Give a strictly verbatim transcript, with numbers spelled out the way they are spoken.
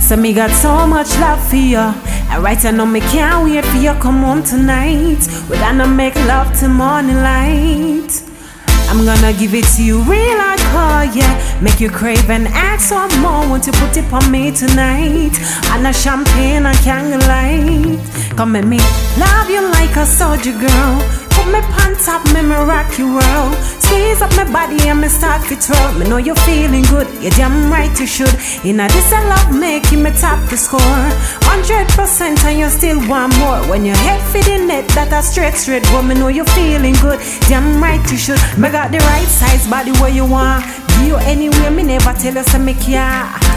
So me got so much love for you. And right now me can't wait for you come home tonight. We're gonna make love till morning light. I'm gonna give it to you real hardcore, yeah. Make you crave and ask for more. Won't you put it on me tonight? And a champagne and candlelight. Come with me, love you like a soldier girl. Put me on top, me me rock you world. Squeeze up my body and me start to twirl. Me know you're feeling good, you damn right you should. Inna this a love making me top the score. Hundred percent and you still want more. When your head fit in net, that a straight straight. But me know you're feeling good, damn right you should. Me got the right size body where you want. Give you anywhere, me never tell you so me care.